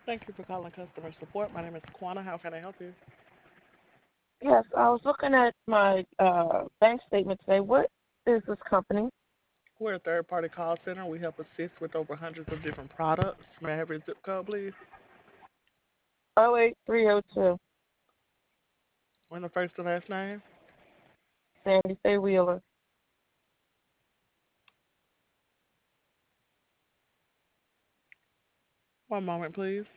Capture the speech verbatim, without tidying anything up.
Thank you for calling customer support. My name is Kwana. How can I help you? Yes, I was looking at my uh, bank statement today. What is this company? We're a third party call center. We help assist with over hundreds of different products. May I have your zip code, please? Oh eight three oh two, And the first and last name? Sandy Faye Wheeler. One moment, please.